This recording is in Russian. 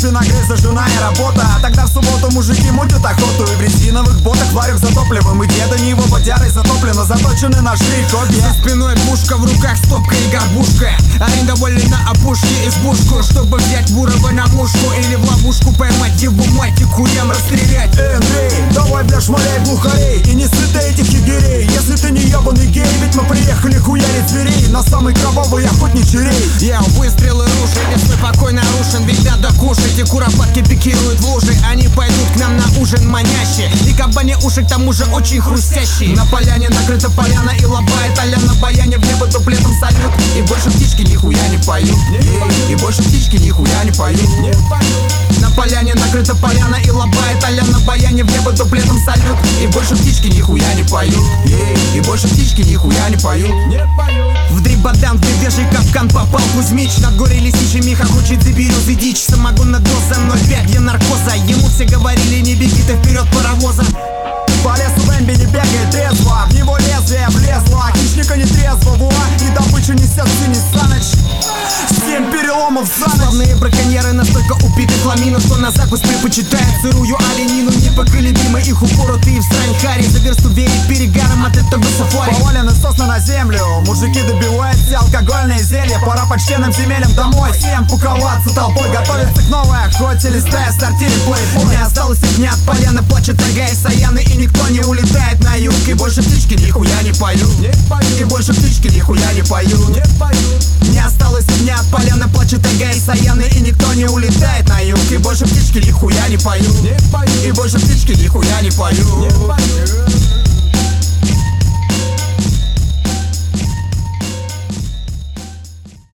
машина, грязь, зажжена и работа. Тогда в субботу мужики мутят охоту. И в резиновых ботах варюх за топливом. И деда не его бодярой затоплено, заточены ножи и копья. За спиной пушка, в руках стопка и горбушка. Они довольны на опушке избушку, чтобы взять Бурова на мушку или в ловушку поймать его мать и хуям расстрелять. Андрей, давай бля шмаляй бухарей и не сыты этих егерей. Если ты не ебаный гей, ведь мы приехали хуярить зверей на самый кровавый охотничий рейд. Я выстрелы ружей, лесной покой нарушен, ведь надо кушать. И куропатки пикируют в лужи, они пойдут к нам на ужин манящие. И кабани уши к тому же очень хрустящие. На поляне накрыта поляна и лобает аля на баяне. В небо дуплетом салют, и больше птички нихуя не поют. И больше птички нихуя не поют. На поляне накрыта поляна и лобает аля на баяне. В небо дуплетом салют, и больше птички нихуя не поют. И больше птички нихуя не поют. В дрибадан, в медвежий капкан попал Кузьмич. На горе лесничий Миха хочет за березы дичь. Самогонная доза 0,5 для наркоза. Ему все говорили, не беги ты вперед паровоза. По лесу Бэмби не бегает трезво, в него лезвие влезло, хищника не трезвого, и добычу несет Синий Саныч. 7 переломов за ночь. Славные браконьеры настолько упиты хламину, что на закусь предпочитают сырую оленину. Непоколебимы их упоротые в срань хари. За версту веет перегаром от этого сафари. Повалены сосны на землю, мужики добивают все алкогольные зелья. Пора почтенным земелям домой, всем пуковаться толпой. Готовится к новой охоте, листая стартили плейбой. Не осталось и дня от поляны, плачет тайга и саяны. И никто не улетает на юг. И больше птички нихуя не поют. И больше птички нихуя не поют. Не осталось и дня от поляны, плачет тайга и саяны. И никто не улетает на юг. И больше птички нихуя не поют. И больше птички нихуя не поют.